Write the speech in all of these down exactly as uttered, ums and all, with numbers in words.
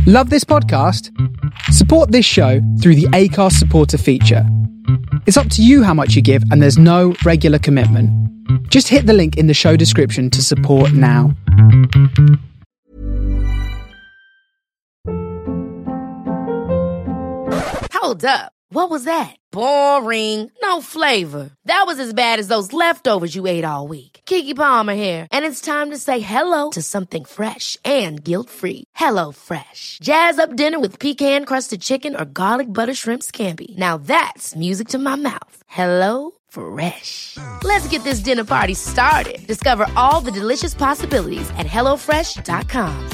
Love this podcast? Support this show through the Acast supporter feature. It's up to you how much you give, and there's no regular commitment. Just hit the link in the show description to support now. Hold up. What was that? Boring. No flavor. That was as bad as those leftovers you ate all week. Keke Palmer here, and it's time to say hello to something fresh and guilt-free. Hello Fresh. Jazz up dinner with pecan-crusted chicken or garlic butter shrimp scampi. Now that's music to my mouth. Hello Fresh. Let's get this dinner party started. Discover all the delicious possibilities at hello fresh dot com.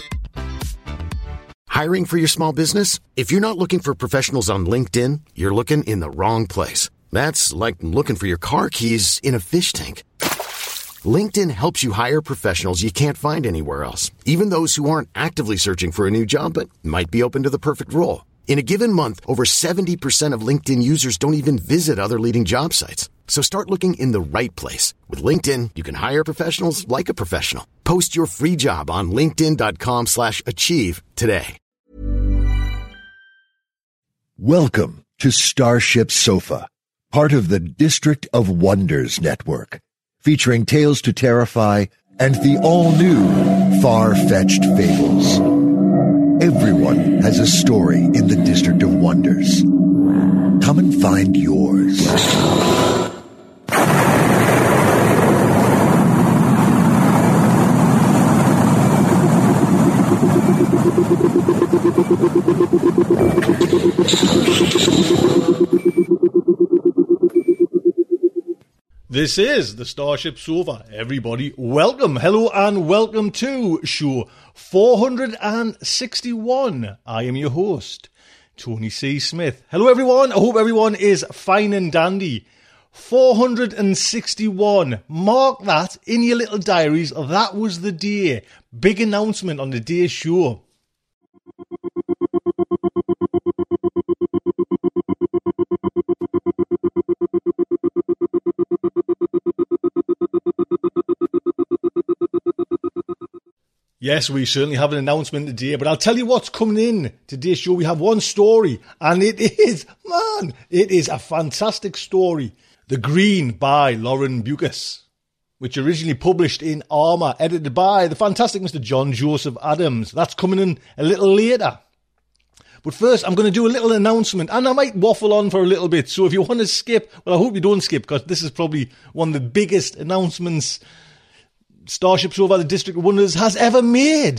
Hiring for your small business? If you're not looking for professionals on LinkedIn, you're looking in the wrong place. That's like looking for your car keys in a fish tank. LinkedIn helps you hire professionals you can't find anywhere else, even those who aren't actively searching for a new job but might be open to the perfect role. In a given month, over seventy percent of LinkedIn users don't even visit other leading job sites. So start looking in the right place. With LinkedIn, you can hire professionals like a professional. Post your free job on linkedin dot com slash achieve today. Welcome to Starship Sofa, part of the District of Wonders network, featuring Tales to Terrify and the all-new Far-Fetched Fables. Everyone has a story in the District of Wonders. Come and find yours. This is the Starship Sofa. Everybody, welcome, hello, and welcome to show four hundred sixty-one. I am your host, Tony C. Smith. Hello, everyone. I hope everyone is fine and dandy. four hundred sixty-one. Mark that in your little diaries. That was the day. Big announcement on the day's show. Yes, we certainly have an announcement today, but I'll tell you what's coming in today's show. We have one story, and it is, man, it is a fantastic story. The Green by Lauren Bucas, which originally published in Armour, edited by the fantastic Mister John Joseph Adams. That's coming in a little later. But first, I'm going to do a little announcement, and I might waffle on for a little bit. So if you want to skip, well, I hope you don't skip, because this is probably one of the biggest announcements Starship Sofa, the District of Wonders, has ever made.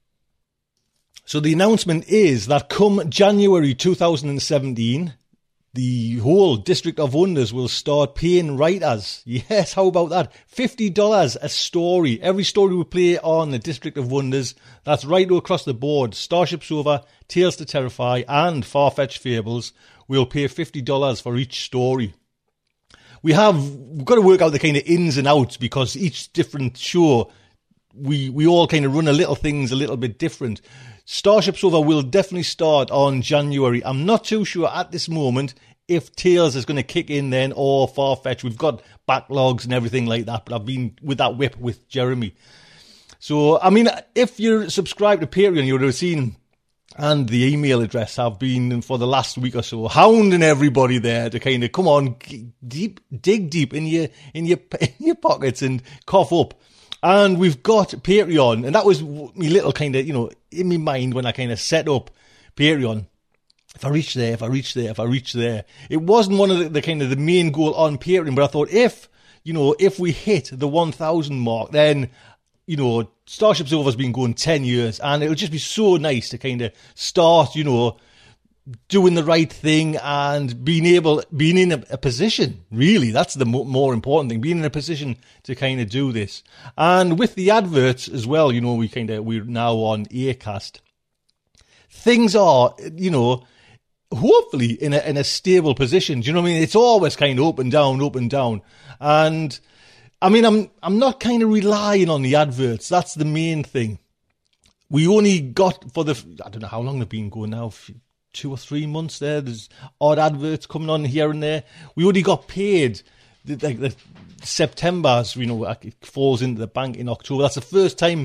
So the announcement is that come January two thousand seventeen, the whole District of Wonders will start paying writers. Yes, how about that? fifty dollars a story. Every story we play on the District of Wonders, that's right across the board. Starship Sofa, Tales to Terrify, and Far-Fetched Fables will pay fifty dollars for each story. We have we've got to work out the kind of ins and outs, because each different show, we we all kind of run a little things a little bit different. Starship Sofa will definitely start on January. I'm not too sure at this moment if Tales is going to kick in then, or Far-Fetched. We've got backlogs and everything like that, but I've been with that whip with Jeremy. So, I mean, if you're subscribed to Patreon, you would have seen, and the email address have been for the last week or so hounding everybody there to kind of come on, deep, dig deep in your in your in your pockets and cough up. And we've got Patreon, and that was me little kind of, you know, in my mind when I kind of set up Patreon. If I reach there, if I reach there, if I reach there, it wasn't one of the, the kind of the main goal on Patreon. But I thought, if you know, if we hit the one thousand mark, then, you know, Starship Sofa's been going ten years, and it would just be so nice to kind of start, you know, doing the right thing and being able, being in a, a position, really, that's the mo- more important thing, being in a position to kind of do this. And with the adverts as well, you know, we kind of, we're now on Acast. Things are, you know, hopefully in a, in a stable position. Do you know what I mean? It's always kind of up and down, up and down. And I mean, I'm I'm not kind of relying on the adverts. That's the main thing. We only got for the, I don't know how long they've been going now, two or three months there. There's odd adverts coming on here and there. We only got paid, like the, the September's, you know, it falls into the bank in October. That's the first time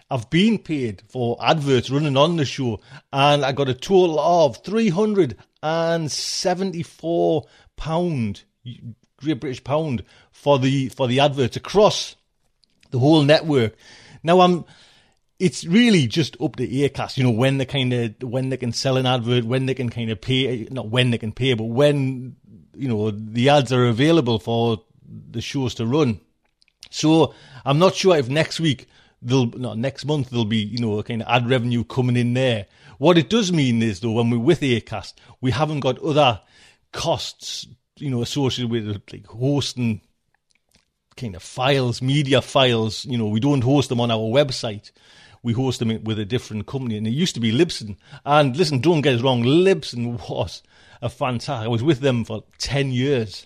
I've been paid for adverts running on the show, and I got a total of three hundred seventy-four pounds, Great British pound, for the for the adverts across the whole network. Now I'm, it's really just up to Acast, you know, when they kind of when they can sell an advert, when they can kind of pay, not when they can pay, but when, you know, the ads are available for the shows to run. So I'm not sure if next week they'll not next month there'll be, you know, a kind of ad revenue coming in there. What it does mean is, though, when we're with Acast, we haven't got other costs, you know, associated with like hosting kind of files, media files. You know, we don't host them on our website. We host them with a different company, and it used to be Libsyn. And listen, don't get us wrong, Libsyn was a fantastic. I was with them for ten years.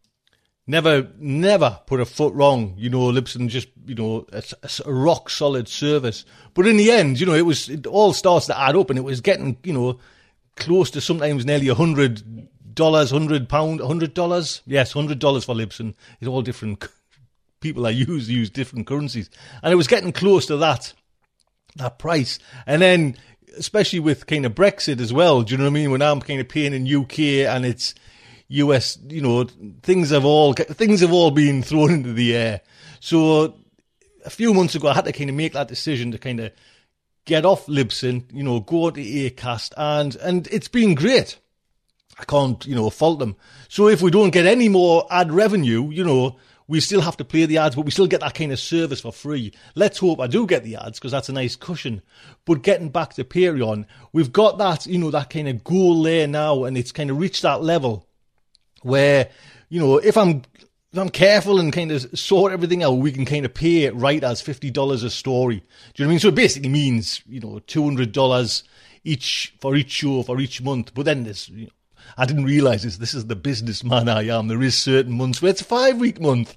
Never, never put a foot wrong. You know, Libsyn just, you know, a, a rock solid service. But in the end, you know, it was, it all starts to add up, and it was getting, you know, close to sometimes nearly a hundred dollars, hundred pound, hundred dollars. Yes, hundred dollars for Libsyn. It's all different. People I use use different currencies, and it was getting close to that, that price. And then, especially with kind of Brexit as well. Do you know what I mean? When I'm kind of paying in U K and it's U S, you know, things have all things have all been thrown into the air. So a few months ago, I had to kind of make that decision to kind of get off Libsyn, you know, go to Acast, and and it's been great. I can't, you know, fault them. So if we don't get any more ad revenue, you know, we still have to play the ads, but we still get that kind of service for free. Let's hope I do get the ads, because that's a nice cushion. But getting back to Patreon, we've got that, you know, that kind of goal there now, and it's kind of reached that level where, you know, if I'm if I'm careful and kind of sort everything out, we can kind of pay writers fifty dollars a story. Do you know what I mean? So it basically means, you know, two hundred dollars each for each show for each month. But then there's, you know, I didn't realise this. This is the businessman I am. There is certain months where it's a five-week month.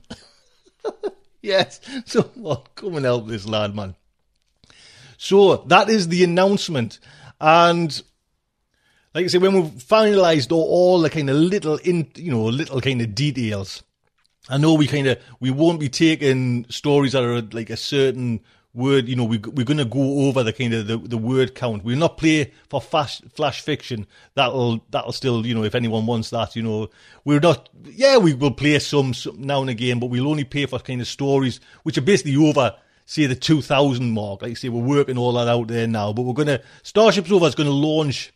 Yes. So, well, come and help this lad, man. So that is the announcement. And like I say, when we've finalised all, all the kind of little, in, you know, little kind of details, I know we kind of, we won't be taking stories that are like a certain word, you know, we, we're going to go over the kind of the, the word count. We'll not play for flash, flash fiction. That'll, that'll still, you know, if anyone wants that, you know, we're not, yeah, we will play some, some now and again, but we'll only pay for kind of stories, which are basically over, say, the two thousand mark. Like I say, we're working all that out there now, but we're going to, Starship Sofa is going to launch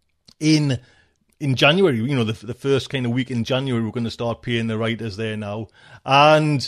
in in January, you know, the the first kind of week in January. We're going to start paying the writers there now, and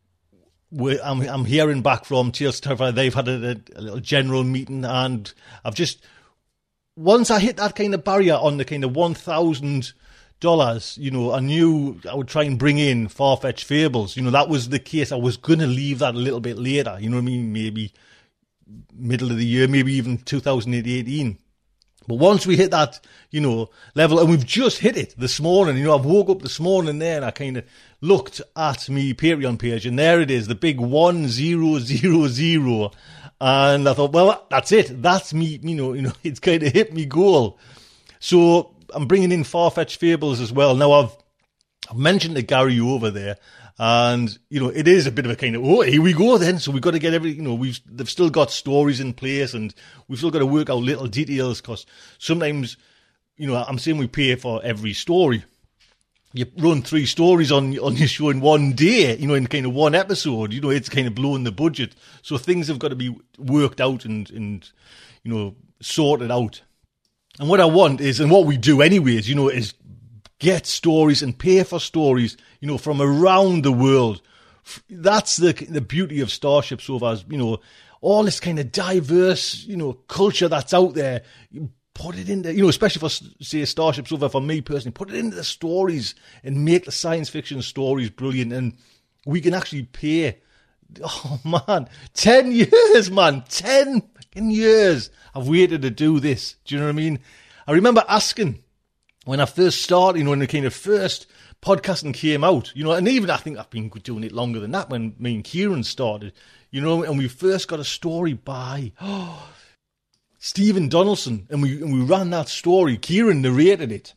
we're, I'm I'm hearing back from Tales to Terrify. They've had a, a little general meeting, and I've just, once I hit that kind of barrier on the kind of one thousand dollars, you know, I knew I would try and bring in Far-Fetched Fables. You know, that was the case. I was going to leave that a little bit later. You know what I mean? Maybe middle of the year, maybe even two thousand eighteen. But once we hit that, you know, level, and we've just hit it this morning, you know, I've woke up this morning there and I kind of looked at me Patreon page, and there it is, the big one zero zero zero. And I thought, well, that's it. That's me, you know, you know, it's kind of hit me goal. So I'm bringing in Far-Fetched Fables as well. Now, I've, I've mentioned to Gary over there, and, you know, it is a bit of a kind of, oh, here we go then. So we've got to get every, you know, we've, they've still got stories in place, and we've still got to work out little details, because sometimes, you know, I'm saying we pay for every story. You run three stories on, on your show in one day, you know, in kind of one episode, you know, it's kind of blowing the budget. So things have got to be worked out and, and, you know, sorted out. And what I want is, and what we do anyways, you know, is get stories and pay for stories, you know, from around the world. That's the the beauty of Starship Sofa, you know, all this kind of diverse, you know, culture that's out there. You put it into, you know, especially for, say, Starship Sofa, for me personally, put it into the stories and make the science fiction stories brilliant. And we can actually pay, oh man, ten years, man, ten years I've waited to do this. Do you know what I mean? I remember asking, when I first started, you know, when the kind of first podcasting came out, you know, and even I think I've been doing it longer than that, when me and Kieran started, you know, and we first got a story by oh, Stephen Donaldson, and we and we ran that story. Kieran narrated it.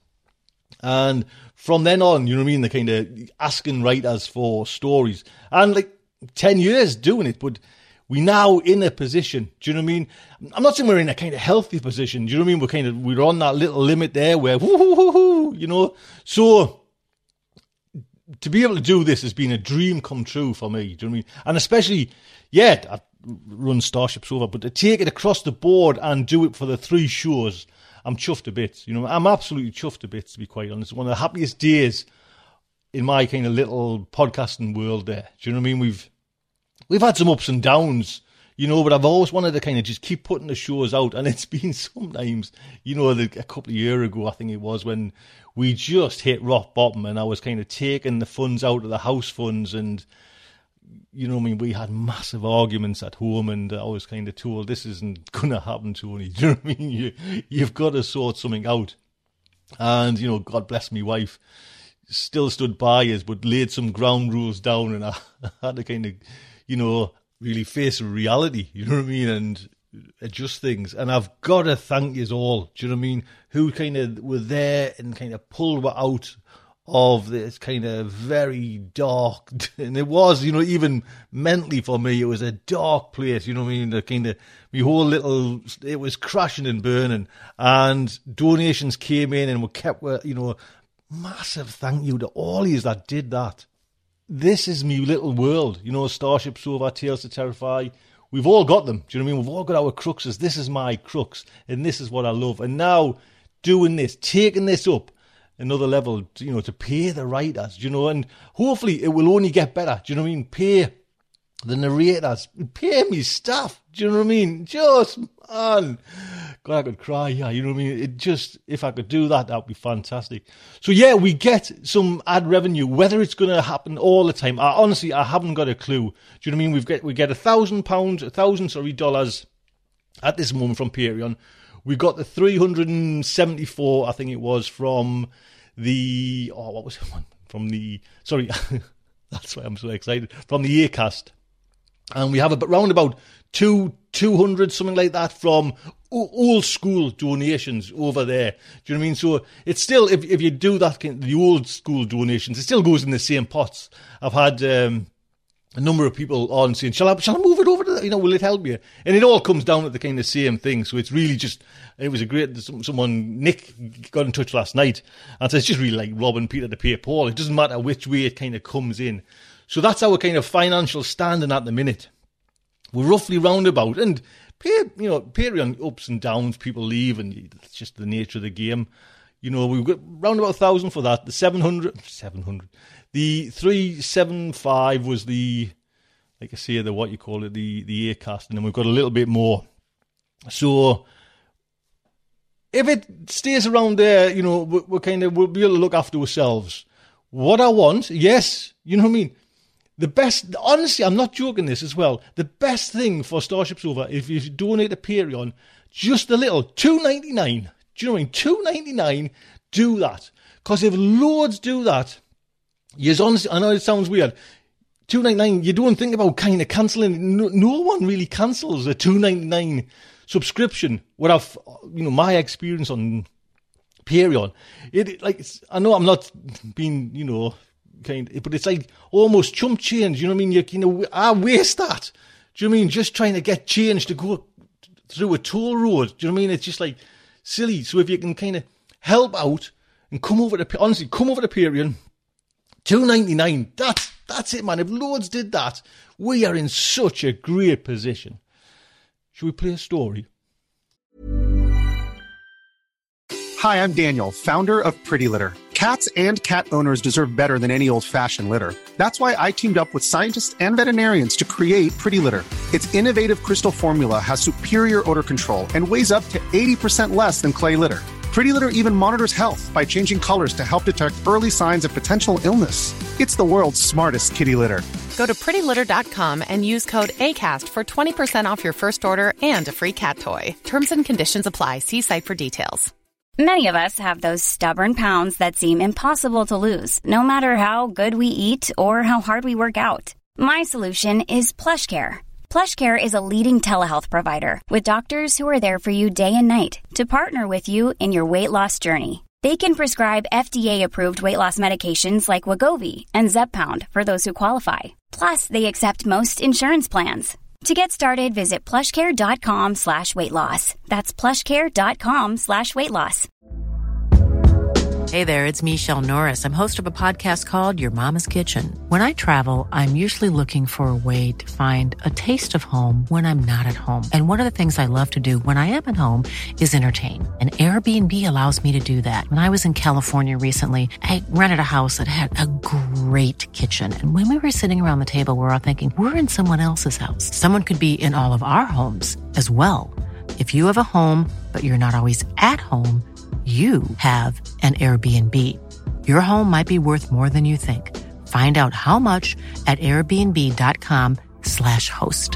And from then on, you know what I mean, the kind of asking writers for stories. And like ten years doing it, but we now in a position, do you know what I mean? I'm not saying we're in a kind of healthy position, do you know what I mean? We're kind of, we're on that little limit there where, woo-hoo-hoo-hoo, you know? So, to be able to do this has been a dream come true for me, do you know what I mean? And especially, yeah, I've run Starship Sofa, but to take it across the board and do it for the three shows, I'm chuffed to bits, you know? I'm absolutely chuffed to bits, to be quite honest. One of the happiest days in my kind of little podcasting world there, do you know what I mean? We've, We've had some ups and downs, you know, but I've always wanted to kind of just keep putting the shows out. And it's been sometimes, you know, the, a couple of years ago, I think it was, when we just hit rock bottom and I was kind of taking the funds out of the house funds. And, you know, I mean, we had massive arguments at home and I was kind of told, this isn't going to happen, Tony. Do you know what I mean? You, you've got to sort something out. And, you know, God bless me wife, still stood by us, but laid some ground rules down and I, I had to kind of, you know, really face reality, you know what I mean, and adjust things. And I've got to thank you all, do you know what I mean, who kind of were there and kind of pulled us out of this kind of very dark, and it was, you know, even mentally for me, it was a dark place, you know what I mean, the kind of, my whole little, it was crashing and burning, and donations came in and we kept, you know, massive thank you to all of you that did that. This is me little world, you know, Starship Sofa, Tales to Terrify. We've all got them, do you know what I mean? We've all got our cruxes. This is my crux, and this is what I love. And now, doing this, taking this up another level, you know, to pay the writers, you know, and hopefully it will only get better, do you know what I mean? Pay the narrators, pay me staff, do you know what I mean? Just, man, God, I could cry, yeah, you know what I mean? It just, if I could do that, that would be fantastic. So yeah, we get some ad revenue, whether it's going to happen all the time. I, honestly, I haven't got a clue. Do you know what I mean? We've get, we get a thousand pounds, a thousand, sorry, dollars at this moment from Patreon. We got the three hundred seventy-four, I think it was, from the, oh, what was it? From the, sorry, that's why I'm so excited, from the Acast. And we have a, around about two, 200, something like that, from old school donations over there. Do you know what I mean? So it's still, if if you do that, the old school donations, it still goes in the same pots. I've had um, a number of people on saying, shall I, shall I move it over to that? You know, will it help you? And it all comes down to the kind of same thing. So it's really just, it was a great, someone, Nick got in touch last night and says, it's just really like robbing Peter to pay Paul. It doesn't matter which way it kind of comes in. So that's our kind of financial standing at the minute. We're roughly roundabout, and pay, you know, Patreon ups and downs, people leave, and it's just the nature of the game. You know, we've got round about a thousand for that. The seven hundred, seven hundred, the three seven five was the, like I say, the what you call it, the the Acast, and then we've got a little bit more. So if it stays around there, you know, we're, we're kind of we'll be able to look after ourselves. What I want, yes, you know what I mean. The best, honestly, I'm not joking this as well. The best thing for Starship Sofa, if you donate to Patreon, just a little, two ninety-nine. Do you know what I mean? two ninety-nine, do that. Because if loads do that, yes, honestly, I know it sounds weird. two ninety-nine, you don't think about kind of cancelling. No, no one really cancels a two ninety-nine subscription. What I've, you know, my experience on Patreon, it like it's, I know I'm not being, you know, kind, but it's like almost chump change. You know what I mean? You, you know, I waste that. Do you know what I mean? Just trying to get change to go through a toll road. Do you know what I mean? It's just like silly. So if you can kind of help out and come over to, honestly, come over to Patreon, two ninety-nine. That's that's it, man. If loads did that, we are in such a great position. Should we play a story? Hi, I'm Daniel, founder of Pretty Litter. Cats and cat owners deserve better than any old-fashioned litter. That's why I teamed up with scientists and veterinarians to create Pretty Litter. Its innovative crystal formula has superior odor control and weighs up to eighty percent less than clay litter. Pretty Litter even monitors health by changing colors to help detect early signs of potential illness. It's the world's smartest kitty litter. Go to pretty litter dot com and use code ACAST for twenty percent off your first order and a free cat toy. Terms and conditions apply. See site for details. Many of us have those stubborn pounds that seem impossible to lose, no matter how good we eat or how hard we work out. My solution is PlushCare. PlushCare is a leading telehealth provider with doctors who are there for you day and night to partner with you in your weight loss journey. They can prescribe F D A-approved weight loss medications like Wegovy and Zepbound for those who qualify. Plus, they accept most insurance plans. To get started, visit plushcare.com slash weight loss. That's plushcare.com slash weight loss. Hey there, it's Michelle Norris. I'm host of a podcast called Your Mama's Kitchen. When I travel, I'm usually looking for a way to find a taste of home when I'm not at home. And one of the things I love to do when I am at home is entertain. And Airbnb allows me to do that. When I was in California recently, I rented a house that had a great kitchen. And when we were sitting around the table, we were all thinking, we're in someone else's house. Someone could be in all of our homes as well. If you have a home, but you're not always at home, you have an Airbnb. Your home might be worth more than you think. Find out how much at airbnb.com slash host.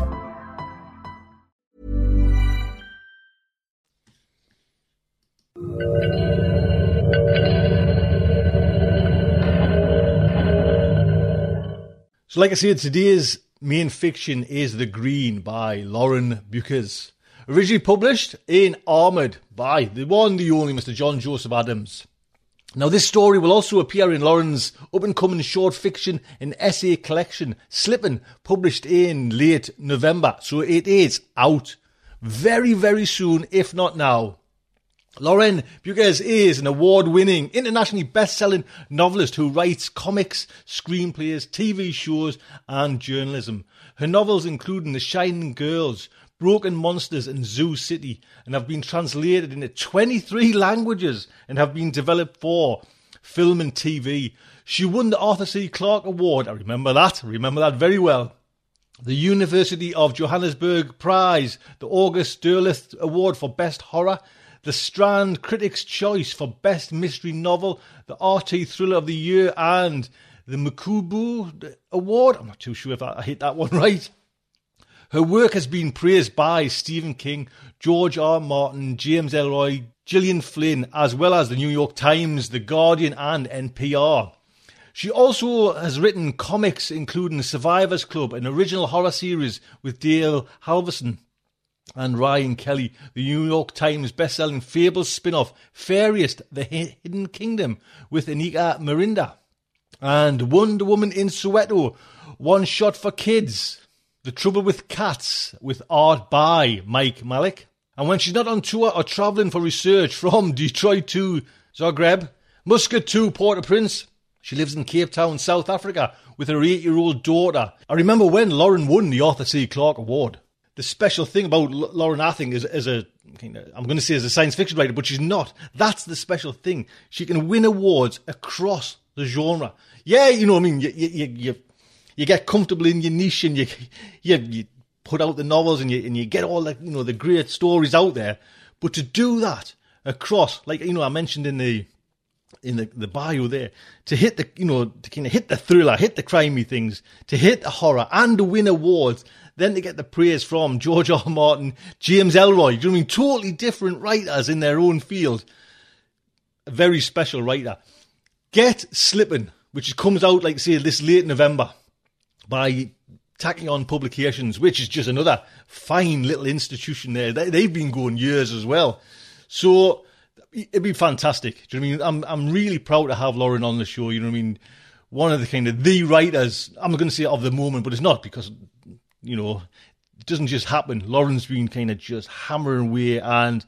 So like I said, today's main fiction is The Green by Lauren Beukes. Originally published in Armoured by the one, the only Mister John Joseph Adams. Now this story will also appear in Lauren's up-and-coming short fiction and essay collection, Slippin', published in late November. So it is out very, very soon, if not now. Lauren Beukes is an award-winning, internationally best-selling novelist who writes comics, screenplays, T V shows and journalism. Her novels include The Shining Girls, Broken Monsters and Zoo City, and have been translated into twenty-three languages and have been developed for film and T V. She won the Arthur C. Clarke Award, I remember that, I remember that very well. The University of Johannesburg Prize, the August Derleth Award for Best Horror, the Strand Critics' Choice for Best Mystery Novel, the R T Thriller of the Year, and the Mukubu Award. I'm not too sure if I hit that one right. Her work has been praised by Stephen King, George R. Martin, James Ellroy, Gillian Flynn, as well as the New York Times, The Guardian and N P R. She also has written comics including Survivors Club, an original horror series with Dale Halverson and Ryan Kelly, the New York Times best-selling Fables spin-off Fairiest, The Hidden Kingdom with Anika Mirinda, and Wonder Woman in Soweto, One Shot for Kids, The Trouble with Cats, with art by Mike Malik. And when she's not on tour or travelling for research, from Detroit to Zagreb, Muscat to Port-au-Prince, she lives in Cape Town, South Africa, with her eight-year-old daughter. I remember when Lauren won the Arthur C. Clarke Award. The special thing about L- Lauren, I think, is as a, I'm going to say as a science fiction writer, but she's not. That's the special thing. She can win awards across the genre. Yeah, you know what I mean? You, you, you, you get comfortable in your niche and you, you, you put out the novels and you, and you get all the, you know, the great stories out there. But to do that across, like, you know, I mentioned in the, in the, the bio there, to hit the, you know, to kind of hit the thriller, hit the crimey things, to hit the horror and to win awards, then to get the praise from George R. Martin, James Ellroy, do you know what I mean? Totally different writers in their own field. A very special writer. Get Slippin', which comes out, like I say, this late November by Tacking On Publications, which is just another fine little institution there. They, they've been going years as well. So it'd be fantastic. Do you know what I mean? I'm I'm really proud to have Lauren on the show. You know what I mean? One of the kind of the writers, I'm going to say of the moment, but it's not because, you know, it doesn't just happen. Lauren's been kind of just hammering away and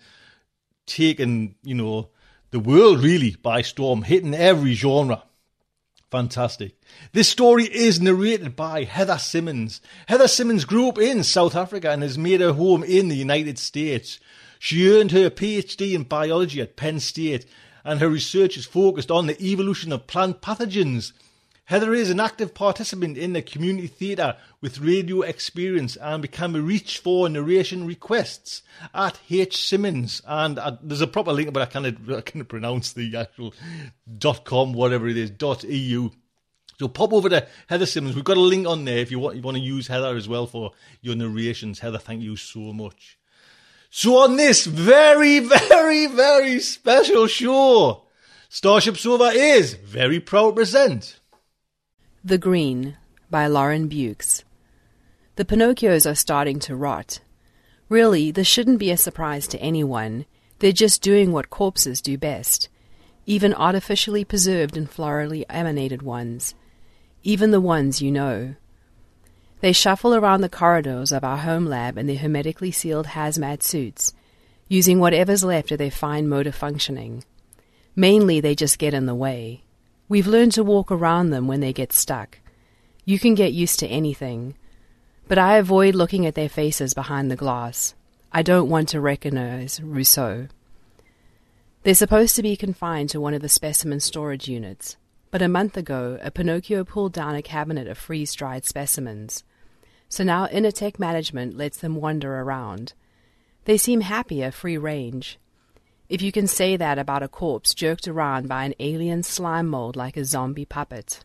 taking, you know, the world really by storm, hitting every genre. Fantastic. This story is narrated by Heather Simmons. Heather Simmons grew up in South Africa and has made her home in the United States. She earned her PhD in biology at Penn State, and her research is focused on the evolution of plant pathogens. Heather is an active participant in the community theatre with radio experience and became a reach for narration requests at H. Simmons. And uh, there's a proper link, but I can't, I can't pronounce the actual .com, whatever it is, .eu. So pop over to Heather Simmons. We've got a link on there if you want, you want to use Heather as well for your narrations. Heather, thank you so much. So on this very, very, very special show, Starship Sofa is very proud to present The Green by Lauren Beukes. The Pinocchios are starting to rot. Really, this shouldn't be a surprise to anyone. They're just doing what corpses do best. Even artificially preserved and florally emanated ones. Even the ones you know. They shuffle around the corridors of our home lab in their hermetically sealed hazmat suits, using whatever's left of their fine motor functioning. Mainly they just get in the way. We've learned to walk around them when they get stuck. You can get used to anything. But I avoid looking at their faces behind the glass. I don't want to recognize Rousseau. They're supposed to be confined to one of the specimen storage units, but a month ago a Pinocchio pulled down a cabinet of freeze-dried specimens. So now Initech management lets them wander around. They seem happier free range. If you can say that about a corpse jerked around by an alien slime mold like a zombie puppet.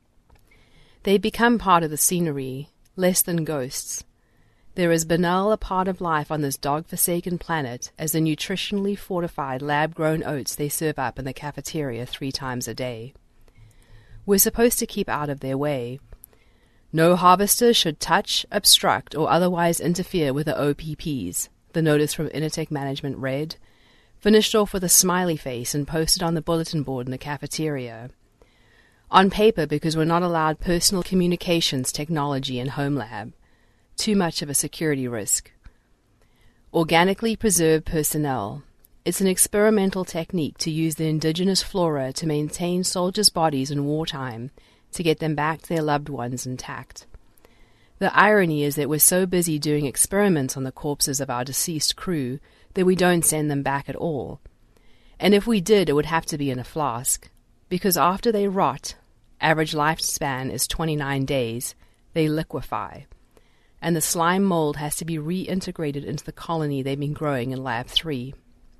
They become part of the scenery, less than ghosts. They're as banal a part of life on this dog-forsaken planet as the nutritionally fortified lab-grown oats they serve up in the cafeteria three times a day. We're supposed to keep out of their way. No harvester should touch, obstruct, or otherwise interfere with the O P Ps, the notice from Initech management read, finished off with a smiley face and posted on the bulletin board in the cafeteria. On paper, because we're not allowed personal communications technology in home lab. Too much of a security risk. Organically preserved personnel. It's an experimental technique to use the indigenous flora to maintain soldiers' bodies in wartime, to get them back to their loved ones intact. The irony is that we're so busy doing experiments on the corpses of our deceased crew that we don't send them back at all. And if we did, it would have to be in a flask, because after they rot, average lifespan is twenty-nine days, they liquefy, and the slime mold has to be reintegrated into the colony they've been growing in Lab three.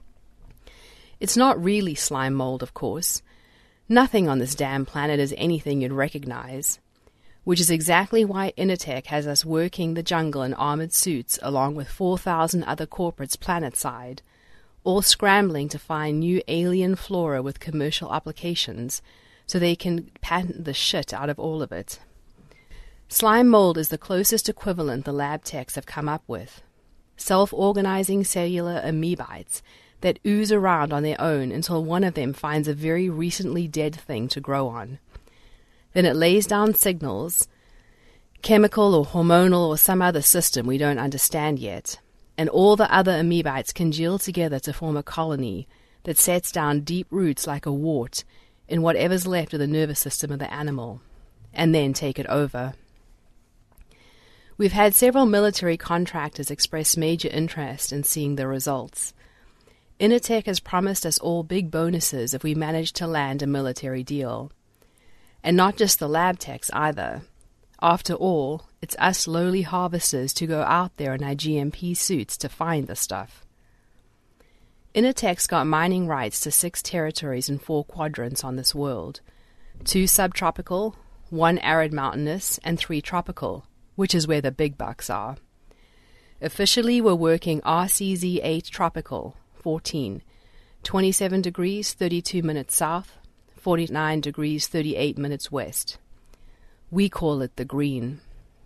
It's not really slime mold, of course. Nothing on this damn planet is anything you'd recognize, which is exactly why Initech has us working the jungle in armored suits along with four thousand other corporates planet-side, all scrambling to find new alien flora with commercial applications so they can patent the shit out of all of it. Slime mold is the closest equivalent the lab techs have come up with. Self-organizing cellular amoebites that ooze around on their own until one of them finds a very recently dead thing to grow on. Then it lays down signals, chemical or hormonal or some other system we don't understand yet, and all the other amoebites congeal together to form a colony that sets down deep roots like a wart in whatever's left of the nervous system of the animal, and then take it over. We've had several military contractors express major interest in seeing the results. Initech has promised us all big bonuses if we manage to land a military deal. And not just the lab techs either. After all, it's us lowly harvesters to go out there in our G M P suits to find the stuff. Initech's got mining rights to six territories in four quadrants on this world. Two subtropical, one arid mountainous, and three tropical, which is where the big bucks are. Officially, we're working R C Z eight tropical, fourteen, twenty-seven degrees, thirty-two minutes south, forty-nine degrees, thirty-eight minutes west. We call it the green.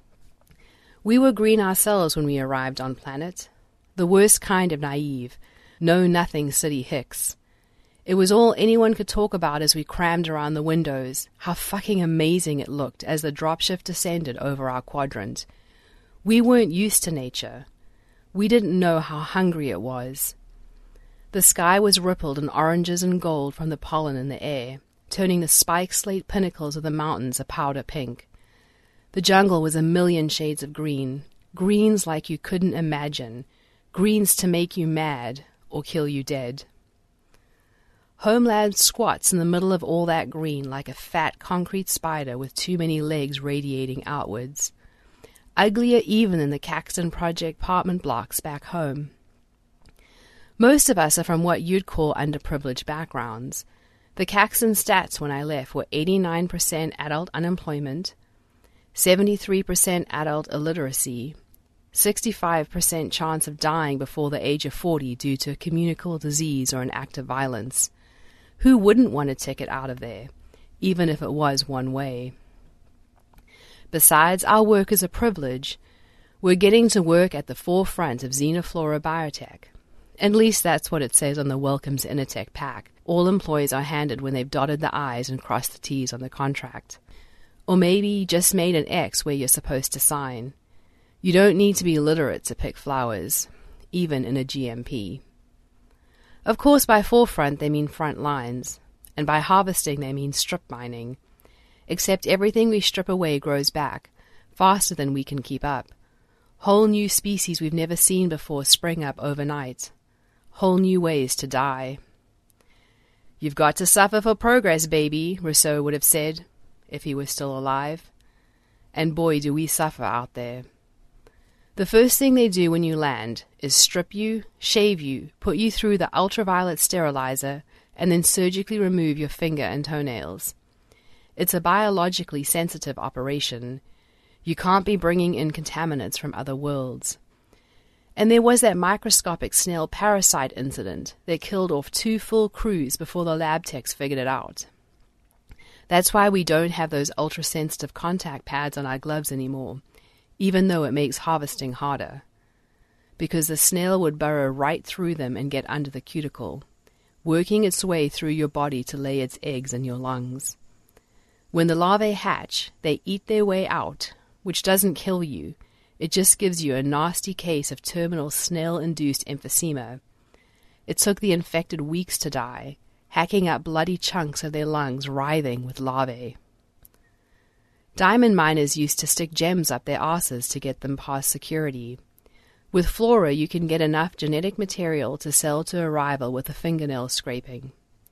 We were green ourselves when we arrived on planet. The worst kind of naive, know-nothing city hicks. It was all anyone could talk about as we crammed around the windows, how fucking amazing it looked as the dropshift descended over our quadrant. We weren't used to nature. We didn't know how hungry it was. The sky was rippled in oranges and gold from the pollen in the air, turning the spike-slate pinnacles of the mountains a powder pink. The jungle was a million shades of green, greens like you couldn't imagine, greens to make you mad or kill you dead. Homeland squats in the middle of all that green like a fat concrete spider with too many legs radiating outwards. Uglier even than the Caxton Project apartment blocks back home. Most of us are from what you'd call underprivileged backgrounds. The Caxton stats when I left were eighty-nine percent adult unemployment, seventy-three percent adult illiteracy, sixty-five percent chance of dying before the age of forty due to a communicable disease or an act of violence. Who wouldn't want a ticket out of there, even if it was one way? Besides, our work is a privilege. We're getting to work at the forefront of Xenoflora Biotech. At least that's what it says on the Welcome to Initech pack. All employees are handed when they've dotted the I's and crossed the T's on the contract. Or maybe just made an X where you're supposed to sign. You don't need to be literate to pick flowers, even in a G M P. Of course, by forefront they mean front lines, and by harvesting they mean strip mining. Except everything we strip away grows back, faster than we can keep up. Whole new species we've never seen before spring up overnight. Whole new ways to die. You've got to suffer for progress, baby, Rousseau would have said, if he was still alive. And boy, do we suffer out there. The first thing they do when you land is strip you, shave you, put you through the ultraviolet sterilizer, and then surgically remove your finger and toenails. It's a biologically sensitive operation. You can't be bringing in contaminants from other worlds. And there was that microscopic snail parasite incident that killed off two full crews before the lab techs figured it out. That's why we don't have those ultra-sensitive contact pads on our gloves anymore, even though it makes harvesting harder. Because the snail would burrow right through them and get under the cuticle, working its way through your body to lay its eggs in your lungs. When the larvae hatch, they eat their way out, which doesn't kill you. It just gives you a nasty case of terminal snail-induced emphysema. It took the infected weeks to die, hacking up bloody chunks of their lungs writhing with larvae. Diamond miners used to stick gems up their asses to get them past security. With flora, you can get enough genetic material to sell to a rival with a fingernail scraping.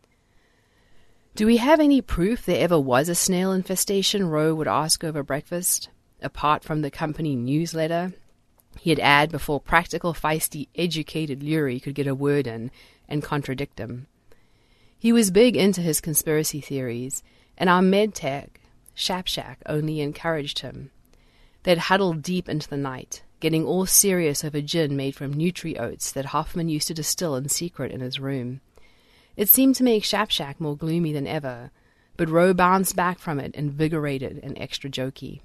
Do we have any proof there ever was a snail infestation? Rowe would ask over breakfast. Apart from the company newsletter he'd add before practical, feisty, educated Lurie could get a word in and contradict him. He was big into his conspiracy theories, and our medtech, Shapshack, only encouraged him. They'd huddle deep into the night, getting all serious over gin made from nutri-oats that Hoffman used to distill in secret in his room. It seemed to make Shapshack more gloomy than ever, but Rowe bounced back from it invigorated and extra jokey.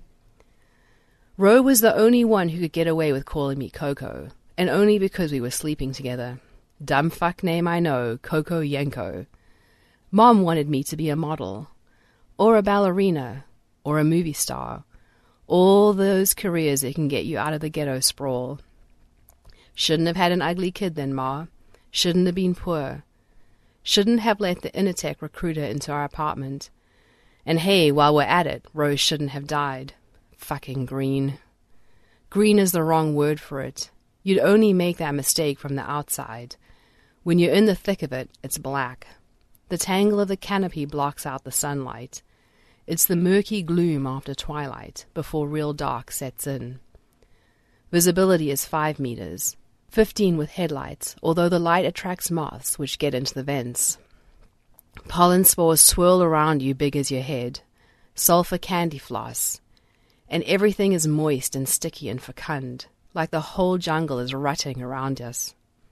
Rowe was the only one who could get away with calling me Coco, and only because we were sleeping together. Dumb fuck name I know, Coco Yenko. Mom wanted me to be a model, or a ballerina, or a movie star. All those careers that can get you out of the ghetto sprawl. Shouldn't have had an ugly kid then, Ma. Shouldn't have been poor. Shouldn't have let the Initech recruit her into our apartment. And hey, while we're at it, Rose shouldn't have died. Fucking green. Green is the wrong word for it. You'd only make that mistake from the outside. When you're in the thick of it, it's black. The tangle of the canopy blocks out the sunlight. It's the murky gloom after twilight, before real dark sets in. Visibility is five meters, fifteen with headlights, although the light attracts moths, which get into the vents. Pollen spores swirl around you big as your head. Sulfur candy floss. And everything is moist and sticky and fecund, like the whole jungle is rutting around us.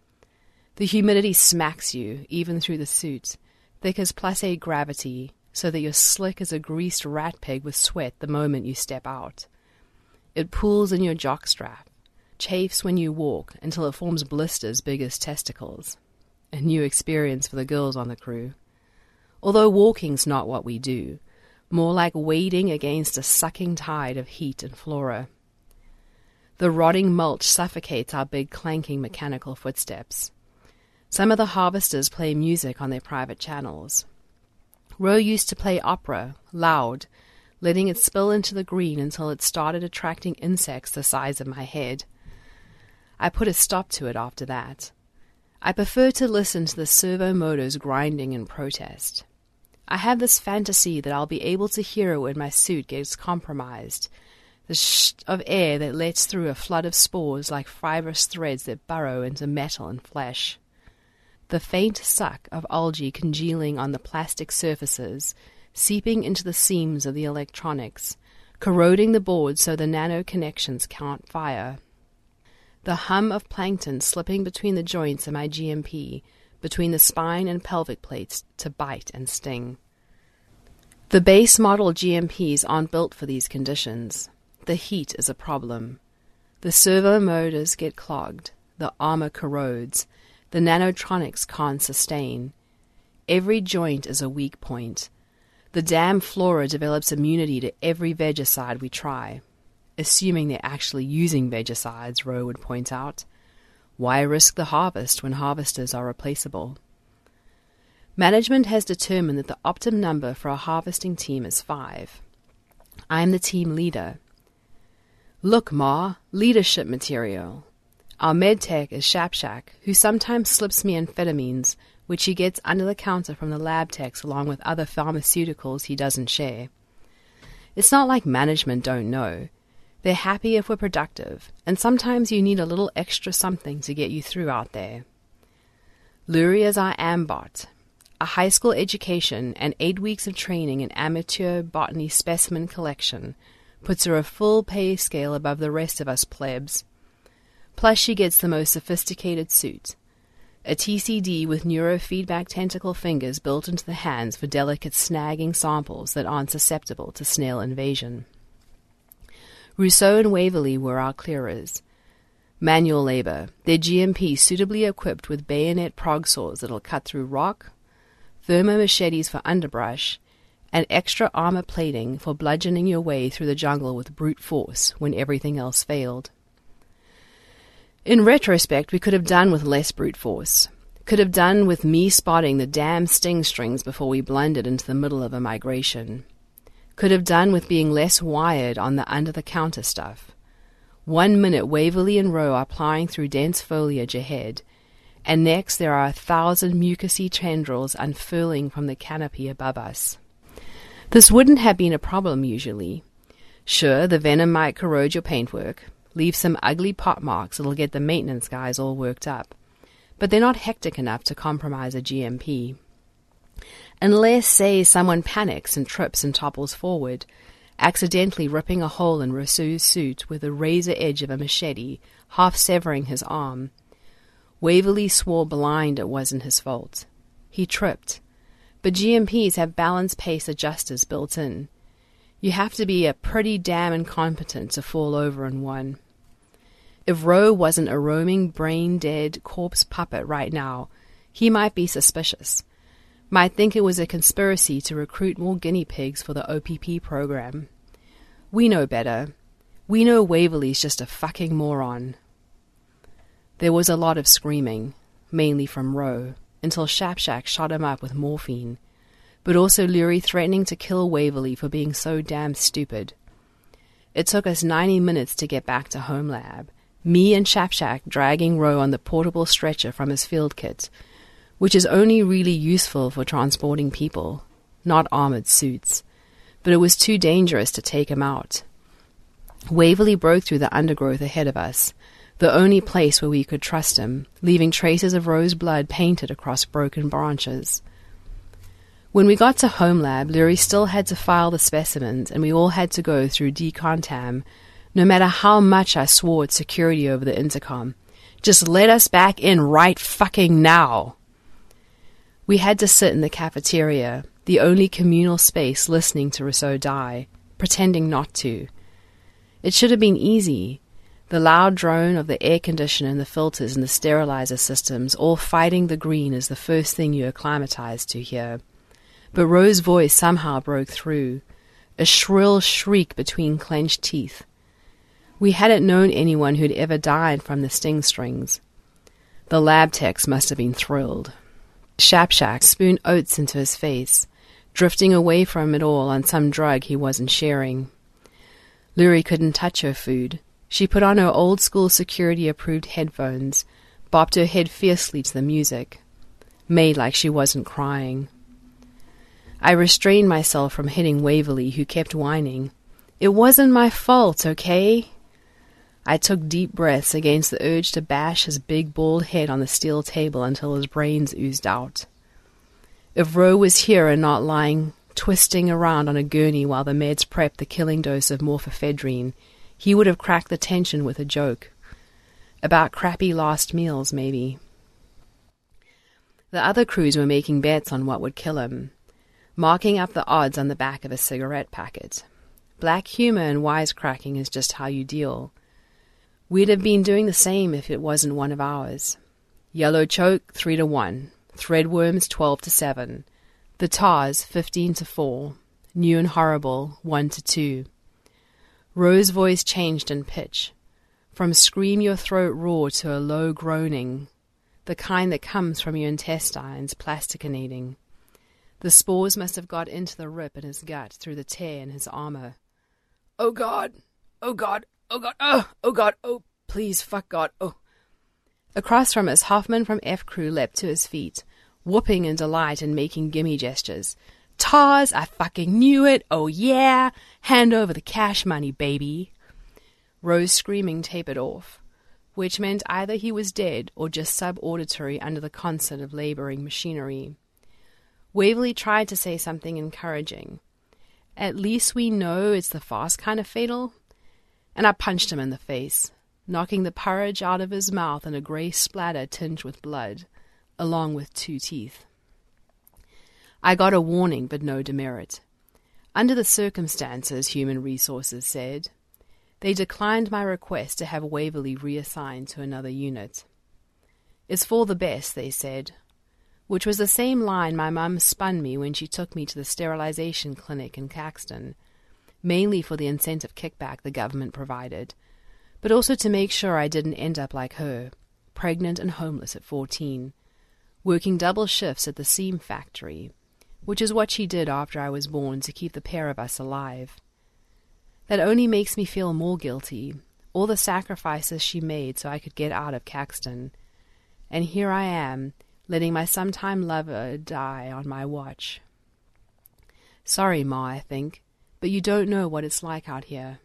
The humidity smacks you, even through the suit, thick as plus eight gravity, so that you're slick as a greased rat pig with sweat the moment you step out. It pools in your jockstrap, chafes when you walk until it forms blisters big as testicles. A new experience for the girls on the crew. Although walking's not what we do, more like wading against a sucking tide of heat and flora. The rotting mulch suffocates our big clanking mechanical footsteps. Some of the harvesters play music on their private channels. Rowe used to play opera, loud, letting it spill into the green until it started attracting insects the size of my head. I put a stop to it after that. I prefer to listen to the servo motors grinding in protest. I have this fantasy that I'll be able to hear it when my suit gets compromised, the sh of air that lets through a flood of spores like fibrous threads that burrow into metal and flesh. The faint suck of algae congealing on the plastic surfaces, seeping into the seams of the electronics, corroding the boards so the nano connections can't fire. The hum of plankton slipping between the joints of my G M P, between the spine and pelvic plates to bite and sting. The base model G M Ps aren't built for these conditions. The heat is a problem. The servo motors get clogged, the armor corrodes, the nanotronics can't sustain. Every joint is a weak point. The damn flora develops immunity to every vegicide we try. Assuming they're actually using vegicides, Rowe would point out. Why risk the harvest when harvesters are replaceable? Management has determined that the optimum number for a harvesting team is five. I'm the team leader. Look, Ma, leadership material. Our medtech is Shapshak, who sometimes slips me amphetamines, which he gets under the counter from the lab techs along with other pharmaceuticals he doesn't share. It's not like management don't know. They're happy if we're productive, and sometimes you need a little extra something to get you through out there. Lurie is our AMBOT, a high school education and eight weeks of training in amateur botany specimen collection puts her a full pay scale above the rest of us plebs. Plus she gets the most sophisticated suit, a T C D with neurofeedback tentacle fingers built into the hands for delicate snagging samples that aren't susceptible to snail invasion. Rousseau and Waverley were our clearers. Manual labor, their G M P suitably equipped with bayonet prog saws that'll cut through rock, thermo machetes for underbrush, and extra armor plating for bludgeoning your way through the jungle with brute force when everything else failed. In retrospect, we could have done with less brute force. Could have done with me spotting the damn sting strings before we blundered into the middle of a migration. Could have done with being less wired on the under-the-counter stuff. One minute Waverley and Rowe are plying through dense foliage ahead, and next there are a thousand mucousy tendrils unfurling from the canopy above us. This wouldn't have been a problem usually. Sure, the venom might corrode your paintwork, leave some ugly pot marks that'll get the maintenance guys all worked up, but they're not hectic enough to compromise a G M P. Unless, say, someone panics and trips and topples forward, accidentally ripping a hole in Rousseau's suit with the razor edge of a machete, half severing his arm. Waverley swore blind it wasn't his fault. He tripped. But G M Ps have balance pace adjusters built in. You have to be a pretty damn incompetent to fall over in one. If Rowe wasn't a roaming, brain-dead corpse puppet right now, he might be suspicious. Might think it was a conspiracy to recruit more guinea pigs for the O P P program. We know better. We know Waverley's just a fucking moron. There was a lot of screaming, mainly from Rowe, until Shapshak shot him up with morphine, but also Lurie threatening to kill Waverley for being so damn stupid. It took us ninety minutes to get back to Home Lab, me and Shapshak dragging Rowe on the portable stretcher from his field kit, which is only really useful for transporting people, not armored suits, but it was too dangerous to take him out. Waverley broke through the undergrowth ahead of us, the only place where we could trust him, leaving traces of Rowe's blood painted across broken branches. When we got to Home Lab, Lurie still had to file the specimens, and we all had to go through decontam, no matter how much I swore at security over the intercom. Just let us back in right fucking now! We had to sit in the cafeteria, the only communal space, listening to Rousseau die, pretending not to. It should have been easy. The loud drone of the air conditioner and the filters and the sterilizer systems all fighting the green is the first thing you acclimatize to here. But Rowe's voice somehow broke through, a shrill shriek between clenched teeth. We hadn't known anyone who'd ever died from the sting strings. The lab techs must have been thrilled. Shapshak spooned oats into his face, drifting away from it all on some drug he wasn't sharing. Lurie couldn't touch her food. She put on her old-school security-approved headphones, bopped her head fiercely to the music, made like she wasn't crying. I restrained myself from hitting Waverley, who kept whining. It wasn't my fault, okay? I took deep breaths against the urge to bash his big bald head on the steel table until his brains oozed out. If Rowe was here and not lying, twisting around on a gurney while the meds prepped the killing dose of morphophedrine, he would have cracked the tension with a joke. About crappy last meals, maybe. The other crews were making bets on what would kill him, marking up the odds on the back of a cigarette packet. Black humor and wisecracking is just how you deal. We'd have been doing the same if it wasn't one of ours. Yellow choke, three to one. Threadworms, twelve to seven. The tars, fifteen to four. new and horrible, one to two. Rose's voice changed in pitch, from scream your throat roar to a low groaning, the kind that comes from your intestines plasticinating. The spores must have got into the rip in his gut through the tear in his armor. Oh God! Oh God! Oh God! Oh! Oh God! Oh! Please, fuck God! Oh! Across from us, Hoffman from F Crew leapt to his feet, whooping in delight and making gimme gestures. Tars, I fucking knew it! Oh yeah! Hand over the cash money, baby! Rose screaming tapered off, which meant either he was dead or just subauditory under the concert of labouring machinery. Waverley tried to say something encouraging. At least we know it's the fast kind of fatal. And I punched him in the face, knocking the porridge out of his mouth in a grey splatter tinged with blood, along with two teeth. I got a warning, but no demerit. Under the circumstances, Human Resources said, they declined my request to have Waverley reassigned to another unit. It's for the best, they said, which was the same line my mum spun me when she took me to the sterilization clinic in Caxton, mainly for the incentive kickback the government provided, but also to make sure I didn't end up like her, pregnant and homeless at fourteen, working double shifts at the seam factory, which is what she did after I was born to keep the pair of us alive. That only makes me feel more guilty, all the sacrifices she made so I could get out of Caxton, and here I am, letting my sometime lover die on my watch. Sorry, Ma, I think, but you don't know what it's like out here.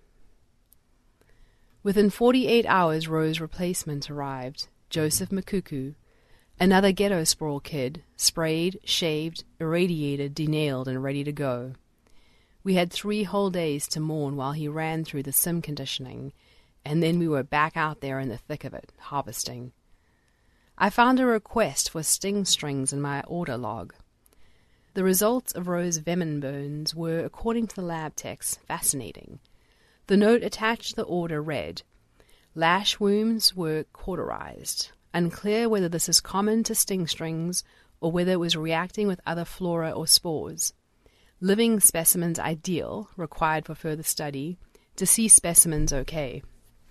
Within forty-eight hours, Rose's replacement arrived, Joseph Makuku, another ghetto sprawl kid, sprayed, shaved, irradiated, denailed, and ready to go. We had three whole days to mourn while he ran through the sim conditioning, and then we were back out there in the thick of it, harvesting. I found a request for sting strings in my order log. The results of Rose's venom burns were, according to the lab techs, fascinating. The note attached to the order read, lash wounds were cauterized. Unclear whether this is common to sting strings or whether it was reacting with other flora or spores. Living specimens ideal, required for further study. Deceased specimens okay.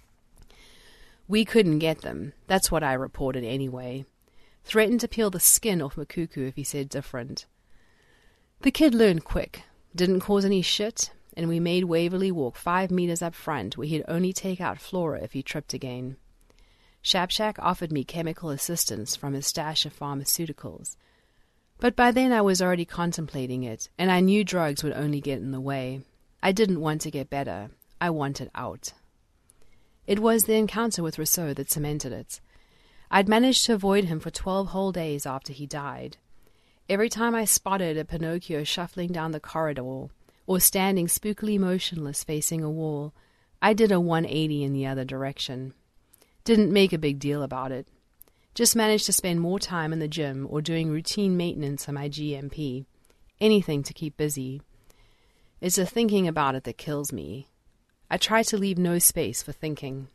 We couldn't get them. That's what I reported anyway. Threatened to peel the skin off Makuku if he said different. The kid learned quick, didn't cause any shit, and we made Waverley walk five meters up front where he'd only take out Flora if he tripped again. Shapshak offered me chemical assistance from his stash of pharmaceuticals. But by then I was already contemplating it, and I knew drugs would only get in the way. I didn't want to get better. I wanted out. It was the encounter with Rousseau that cemented it. I'd managed to avoid him for twelve whole days after he died. Every time I spotted a Pinocchio shuffling down the corridor, or standing spookily motionless facing a wall, I did a one eighty in the other direction. Didn't make a big deal about it. Just managed to spend more time in the gym or doing routine maintenance on my G M P. Anything to keep busy. It's the thinking about it that kills me. I try to leave no space for thinking.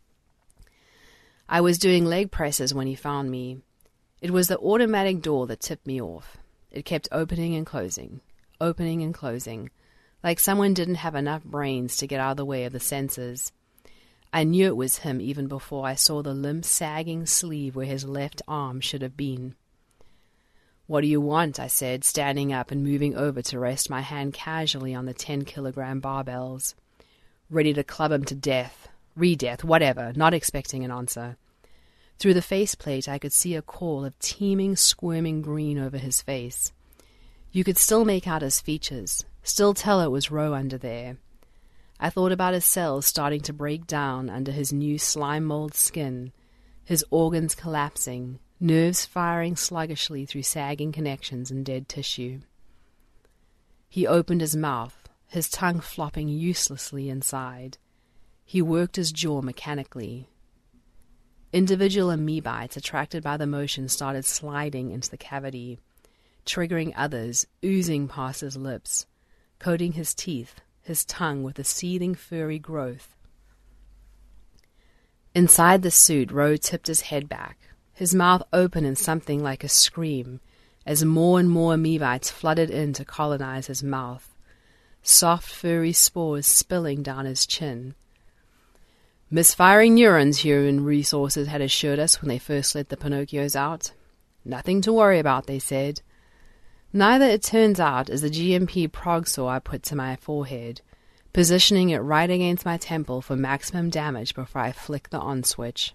I was doing leg presses when he found me. It was the automatic door that tipped me off. It kept opening and closing, opening and closing, like someone didn't have enough brains to get out of the way of the sensors. I knew it was him even before I saw the limp, sagging sleeve where his left arm should have been. "What do you want?" I said, standing up and moving over to rest my hand casually on the ten-kilogram barbells. Ready to club him to death, re-death, whatever, not expecting an answer. Through the faceplate I could see a coil of teeming, squirming green over his face. You could still make out his features, still tell it was Roe under there. I thought about his cells starting to break down under his new slime-mold skin, his organs collapsing, nerves firing sluggishly through sagging connections and dead tissue. He opened his mouth, his tongue flopping uselessly inside. He worked his jaw mechanically. Individual amoebites attracted by the motion started sliding into the cavity, triggering others, oozing past his lips, coating his teeth, his tongue with a seething furry growth. Inside the suit, Roe tipped his head back, his mouth open in something like a scream, as more and more amoebites flooded in to colonize his mouth. soft furry spores spilling down his chin. Misfiring neurons, Human Resources had assured us when they first let the Pinocchios out. Nothing to worry about, they said. Neither, it turns out, is the G M P prog saw I put to my forehead, positioning it right against my temple for maximum damage before I flick the on switch.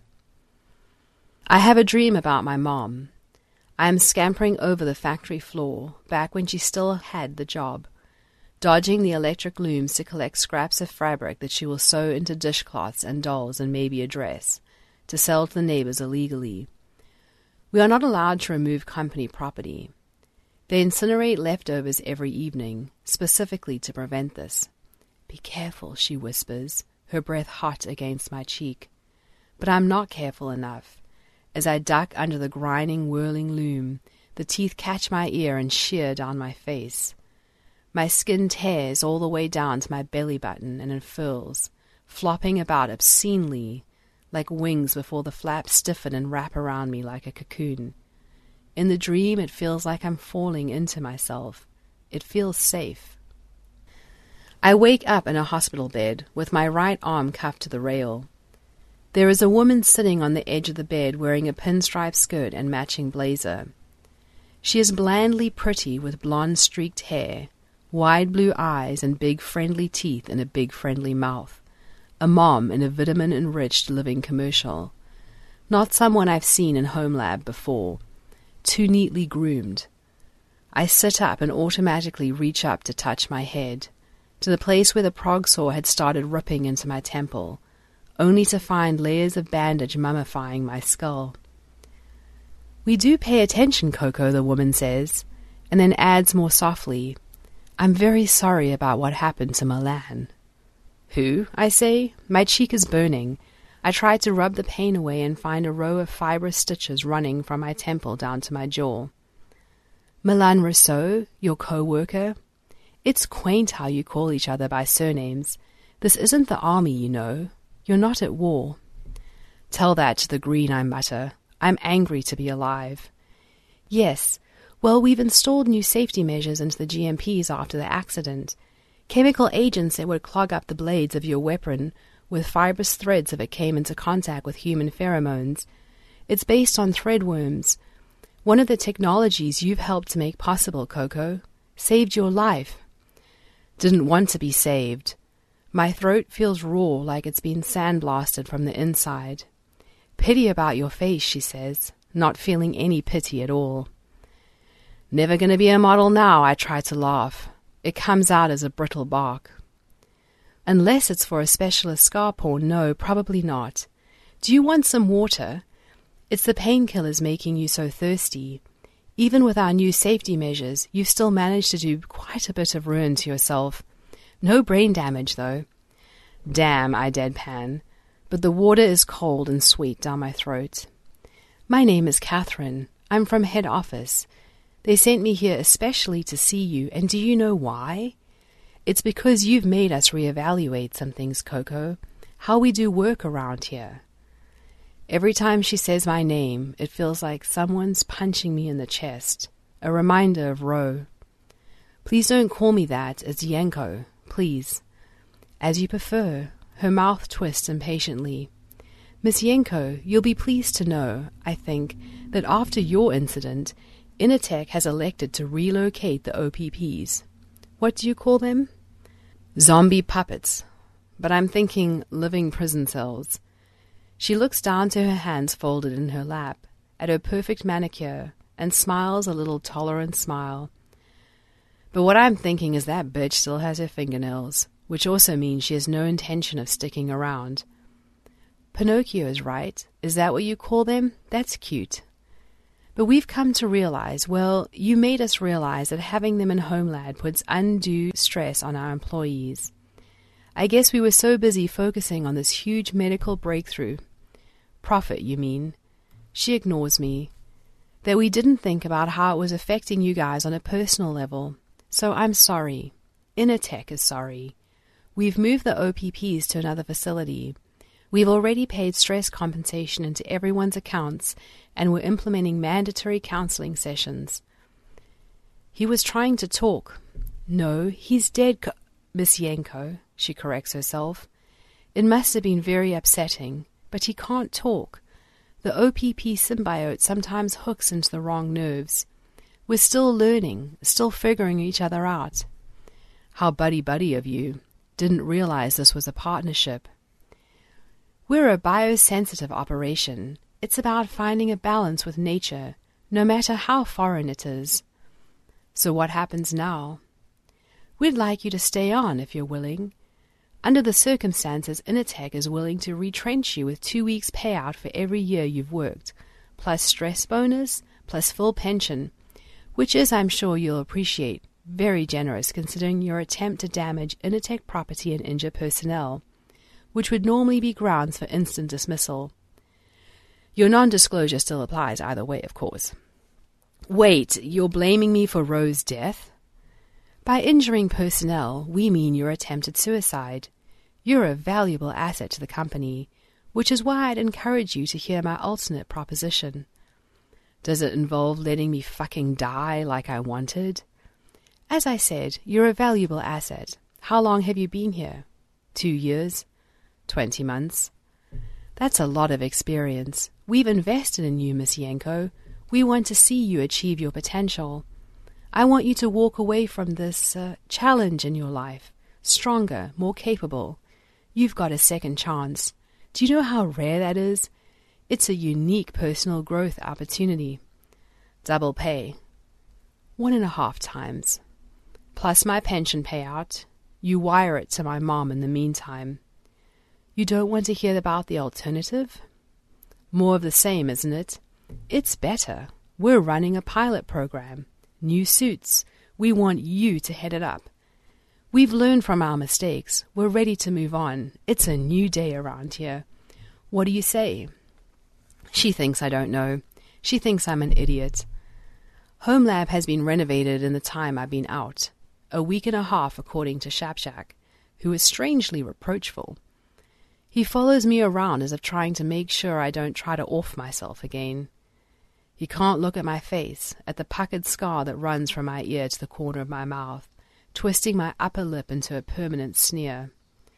I have a dream about my mom. I am scampering over the factory floor, back when she still had the job, dodging the electric looms to collect scraps of fabric that she will sew into dishcloths and dolls and maybe a dress, to sell to the neighbors illegally. We are not allowed to remove company property. They incinerate leftovers every evening, specifically to prevent this. Be careful, she whispers, her breath hot against my cheek. But I'm not careful enough. As I duck under the grinding, whirling loom, the teeth catch my ear and shear down my face. My skin tears all the way down to my belly button and it furls, flopping about obscenely, like wings before the flaps stiffen and wrap around me like a cocoon. In the dream, it feels like I'm falling into myself. It feels safe. I wake up in a hospital bed, with my right arm cuffed to the rail. There is a woman sitting on the edge of the bed wearing a pinstripe skirt and matching blazer. She is blandly pretty with blonde streaked hair, wide blue eyes and big friendly teeth and a big friendly mouth. A mom in a vitamin-enriched living commercial. Not someone I've seen in Home Lab before. Too neatly groomed. I sit up and automatically reach up to touch my head, to the place where the prog saw had started ripping into my temple, only to find layers of bandage mummifying my skull. We do pay attention, Coco, the woman says, and then adds more softly, I'm very sorry about what happened to Milan. Who? I say. My cheek is burning. I try to rub the pain away and find a row of fibrous stitches running from my temple down to my jaw. Milan Rousseau, your co-worker? It's quaint how you call each other by surnames. This isn't the army, you know. You're not at war. Tell that to the Green, I mutter. I'm angry to be alive. Yes. Well, we've installed new safety measures into the G M Ps after the accident. Chemical agents that would clog up the blades of your weapon with fibrous threads if it came into contact with human pheromones. It's based on threadworms. One of the technologies you've helped to make possible, Coco. Saved your life. Didn't want to be saved. My throat feels raw like it's been sandblasted from the inside. Pity about your face, she says, not feeling any pity at all. Never going to be a model now, I try to laugh. It comes out as a brittle bark. Unless it's for a specialist scar porn, no, probably not. Do you want some water? It's the painkillers making you so thirsty. Even with our new safety measures, you've still managed to do quite a bit of ruin to yourself. No brain damage, though. Damn, I deadpan. But the water is cold and sweet down my throat. My name is Catherine. I'm from head office. They sent me here especially to see you, and do you know why? It's because you've made us reevaluate some things, Coco. How we do work around here. Every time she says my name, it feels like someone's punching me in the chest. A reminder of Ro. Please don't call me that. It's Yenko. Please. As you prefer. Her mouth twists impatiently. Miss Yenko, you'll be pleased to know, I think, that after your incident, Initech has elected to relocate the O P Ps. What do you call them? Zombie puppets. But I'm thinking living prison cells. She looks down to her hands folded in her lap, at her perfect manicure, and smiles a little tolerant smile. But what I'm thinking is that bitch still has her fingernails, which also means she has no intention of sticking around. Pinocchios, right? Is that what you call them? That's cute. But we've come to realize, well, you made us realize that having them in HomeLab puts undue stress on our employees. I guess we were so busy focusing on this huge medical breakthrough. Profit, you mean? She ignores me. That we didn't think about how it was affecting you guys on a personal level. So I'm sorry. Initech is sorry. We've moved the O P Ps to another facility. We've already paid stress compensation into everyone's accounts, and we're implementing mandatory counseling sessions. He was trying to talk. No, he's dead. Co- Miss Yanko, she corrects herself. It must have been very upsetting, but he can't talk. The O P P symbiote sometimes hooks into the wrong nerves. We're still learning, still figuring each other out. How buddy-buddy of you. Didn't realize this was a partnership. We're a biosensitive operation. It's about finding a balance with nature, no matter how foreign it is. So what happens now? We'd like you to stay on if you're willing. Under the circumstances, Initech is willing to retrench you with two weeks payout for every year you've worked, plus stress bonus, plus full pension, which is, I'm sure you'll appreciate, very generous considering your attempt to damage Initech property and injure personnel, which would normally be grounds for instant dismissal. Your non-disclosure still applies either way, of course. Wait, you're blaming me for Rose's death? By injuring personnel, we mean your attempted suicide. You're a valuable asset to the company, which is why I'd encourage you to hear my alternate proposition. Does it involve letting me fucking die like I wanted? As I said, you're a valuable asset. How long have you been here? Two years? Twenty months? That's a lot of experience. We've invested in you, Miss Yanko. We want to see you achieve your potential. I want you to walk away from this uh, challenge in your life, stronger, more capable. You've got a second chance. Do you know how rare that is? It's a unique personal growth opportunity. Double pay. One and a half times. Plus my pension payout. You wire it to my mom in the meantime. You don't want to hear about the alternative? More of the same, isn't it? It's better. We're running a pilot program. New suits. We want you to head it up. We've learned from our mistakes. We're ready to move on. It's a new day around here. What do you say? She thinks I don't know. She thinks I'm an idiot. Home Lab has been renovated in the time I've been out. A week and a half, according to Shapshak, who is strangely reproachful. He follows me around as if trying to make sure I don't try to off myself again. He can't look at my face, at the puckered scar that runs from my ear to the corner of my mouth, twisting my upper lip into a permanent sneer.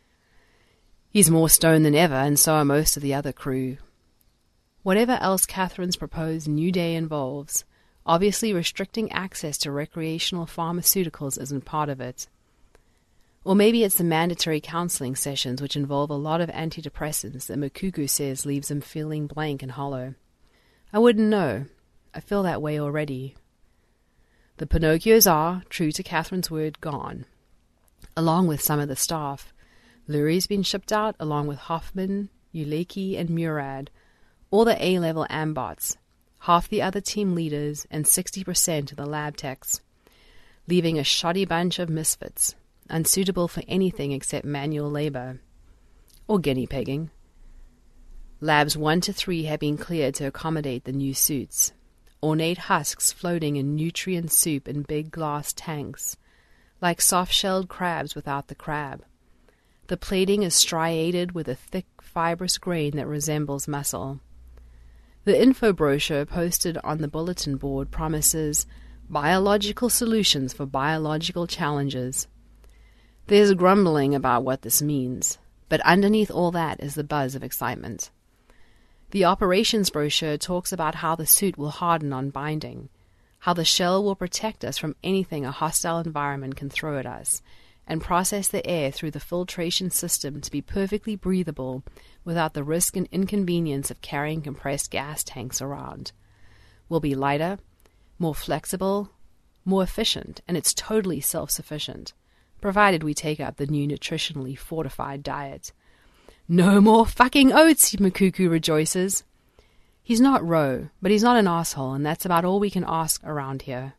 He's more stoned than ever, and so are most of the other crew. Whatever else Catherine's proposed new day involves, obviously restricting access to recreational pharmaceuticals isn't part of it. Or maybe it's the mandatory counseling sessions which involve a lot of antidepressants that Mukuku says leaves him feeling blank and hollow. I wouldn't know. I feel that way already. The Pinocchios are, true to Catherine's word, gone, along with some of the staff. Lurie's been shipped out, along with Hoffman, Uleki, and Murad, all the A-level Ambots, half the other team leaders, and sixty percent of the lab techs, leaving a shoddy bunch of misfits, unsuitable for anything except manual labor, or guinea pigging. Labs one to three have been cleared to accommodate the new suits, ornate husks floating in nutrient soup in big glass tanks, like soft-shelled crabs without the crab. The plating is striated with a thick, fibrous grain that resembles muscle. The info brochure posted on the bulletin board promises biological solutions for biological challenges. There's grumbling about what this means, but underneath all that is the buzz of excitement. The operations brochure talks about how the suit will harden on binding, how the shell will protect us from anything a hostile environment can throw at us, and process the air through the filtration system to be perfectly breathable without the risk and inconvenience of carrying compressed gas tanks around. We'll be lighter, more flexible, more efficient, and it's totally self-sufficient, provided we take up the new nutritionally fortified diet. No more fucking oats, Mukuku rejoices. He's not Ro, but he's not an asshole, and that's about all we can ask around here.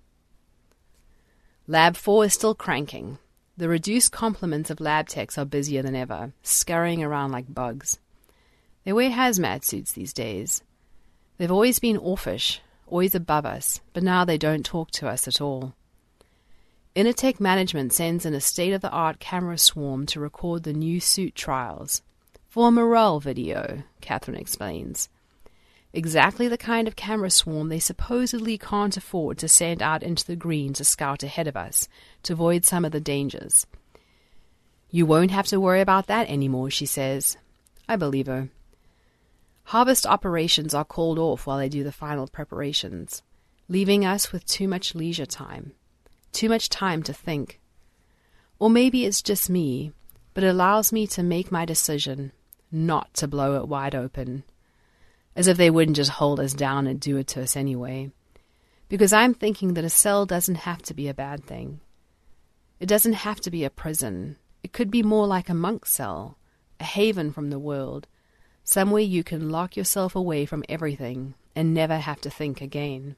Lab four is still cranking. The reduced complements of lab techs are busier than ever, scurrying around like bugs. They wear hazmat suits these days. They've always been offish, always above us, but now they don't talk to us at all. Initech management sends in a state-of-the-art camera swarm to record the new suit trials. For a morale video, Catherine explains. Exactly the kind of camera swarm they supposedly can't afford to send out into the green to scout ahead of us, to avoid some of the dangers. You won't have to worry about that anymore, she says. I believe her. Harvest operations are called off while they do the final preparations, leaving us with too much leisure time, too much time to think. Or maybe it's just me, but it allows me to make my decision not to blow it wide open, as if they wouldn't just hold us down and do it to us anyway, because I'm thinking that a cell doesn't have to be a bad thing. It doesn't have to be a prison. It could be more like a monk cell, a haven from the world, somewhere you can lock yourself away from everything and never have to think again.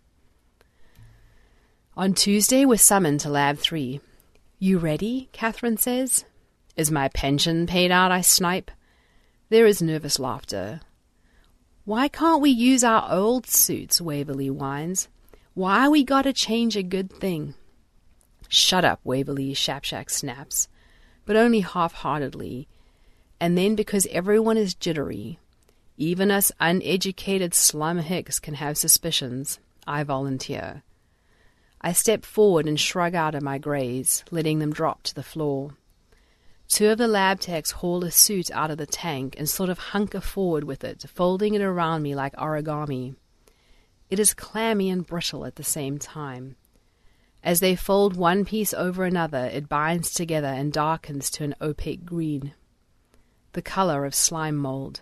On Tuesday, we're summoned to Lab three. You ready? Catherine says. Is my pension paid out? I snipe. There is nervous laughter. Why can't we use our old suits? Waverly whines. Why we gotta change a good thing? Shut up, Waverly, Shapshack snaps, but only half-heartedly. And then because everyone is jittery, even us uneducated slum hicks can have suspicions, I volunteer. I step forward and shrug out of my greys, letting them drop to the floor. Two of the lab techs haul a suit out of the tank and sort of hunker forward with it, folding it around me like origami. It is clammy and brittle at the same time. As they fold one piece over another, it binds together and darkens to an opaque green, the color of slime mold.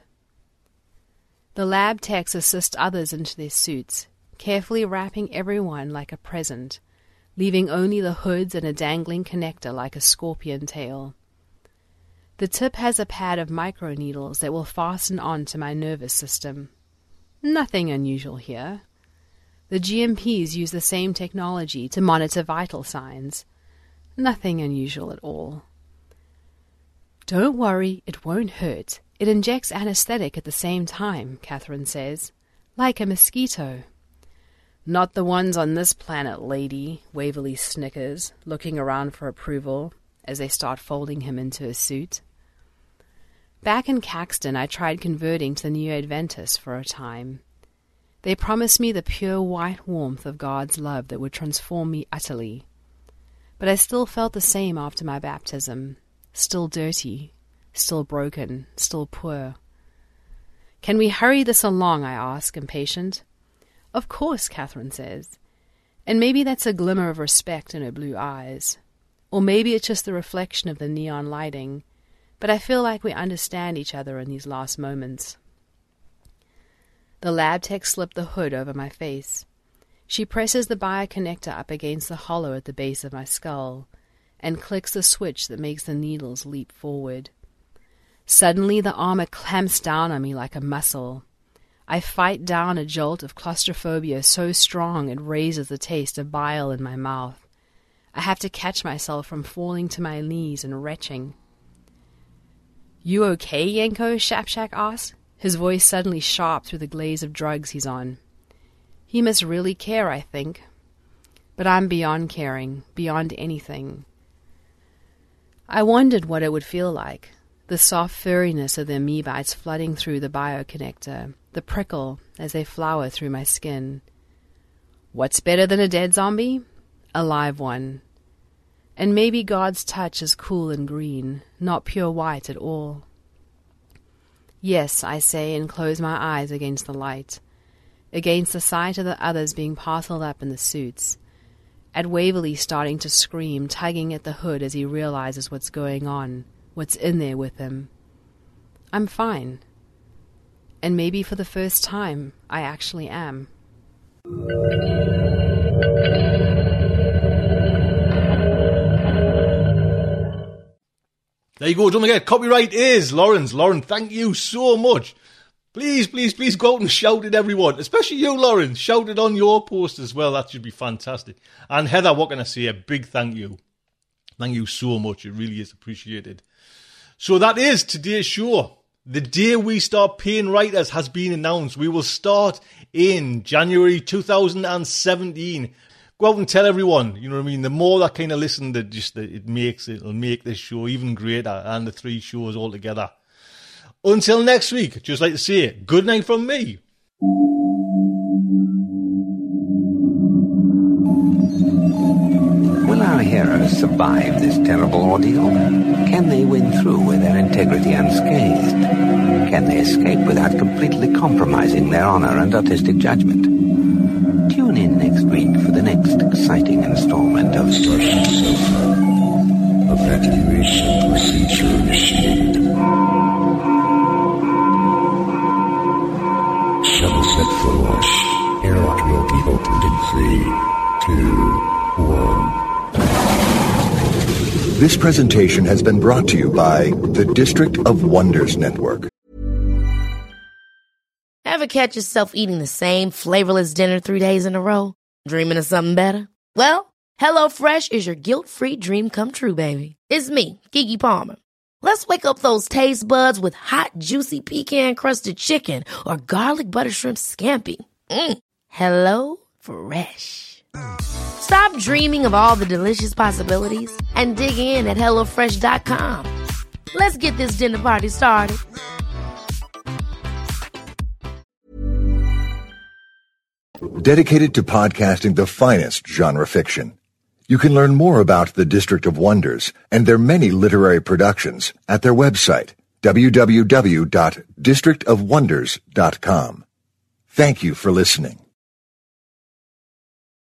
The lab techs assist others into their suits, carefully wrapping everyone like a present, leaving only the hoods and a dangling connector like a scorpion tail. The tip has a pad of microneedles that will fasten on to my nervous system. Nothing unusual here. The G M Ps use the same technology to monitor vital signs. Nothing unusual at all. Don't worry, it won't hurt. It injects anesthetic at the same time, Catherine says. Like a mosquito. Not the ones on this planet, lady, Waverly snickers, looking around for approval as they start folding him into a suit. Back in Caxton, I tried converting to the New Adventists for a time. They promised me the pure white warmth of God's love that would transform me utterly. But I still felt the same after my baptism, still dirty, still broken, still poor. Can we hurry this along, I ask, impatient. Of course, Catherine says. And maybe that's a glimmer of respect in her blue eyes. Or maybe it's just the reflection of the neon lighting. But I feel like we understand each other in these last moments. The lab tech slipped the hood over my face. She presses the bioconnector up against the hollow at the base of my skull and clicks the switch that makes the needles leap forward. Suddenly the armor clamps down on me like a muscle. I fight down a jolt of claustrophobia so strong it raises the taste of bile in my mouth. I have to catch myself from falling to my knees and retching. You okay, Yenko? Shapshack asks, his voice suddenly sharp through the glaze of drugs he's on. He must really care, I think. But I'm beyond caring, beyond anything. I wondered what it would feel like, the soft furriness of the amoebites flooding through the bioconnector, the prickle as they flower through my skin. What's better than a dead zombie? A live one. And maybe God's touch is cool and green, not pure white at all. Yes, I say, and close my eyes against the light, against the sight of the others being parceled up in the suits, at Waverly starting to scream, tugging at the hood as he realizes what's going on, what's in there with him. I'm fine. And maybe for the first time, I actually am. There you go, don't forget, copyright is Lauren's. Lauren, thank you so much. Please, please, please go out and shout at everyone, especially you, Lauren. Shout it on your post as well. That should be fantastic. And Heather, what can I say? A big thank you. Thank you so much. It really is appreciated. So that is today's show. The day we start paying writers has been announced. We will start in January two thousand seventeen. Go out and tell everyone, you know what I mean? The more that kind of listen, that just that it makes it, it'll make this show even greater, and the three shows all together. Until next week, just like to say, good night from me. When I our heroes survive this terrible ordeal? Can they win through with their integrity unscathed? Can they escape without completely compromising their honor and artistic judgment? Tune in next week for the next exciting installment of Starship Sofa. Evacuation procedure initiated. Shuttle set for launch. Airlock will be opened in three, two, one. This presentation has been brought to you by the District of Wonders Network. Ever catch yourself eating the same flavorless dinner three days in a row? Dreaming of something better? Well, HelloFresh is your guilt-free dream come true, baby. It's me, Keke Palmer. Let's wake up those taste buds with hot, juicy pecan-crusted chicken or garlic butter shrimp scampi. Mm. Hello Fresh. Stop dreaming of all the delicious possibilities and dig in at hello fresh dot com. Let's get this dinner party started. Dedicated to podcasting the finest genre fiction. You can learn more about the District of Wonders and their many literary productions at their website, w w w dot district of wonders dot com. Thank you for listening.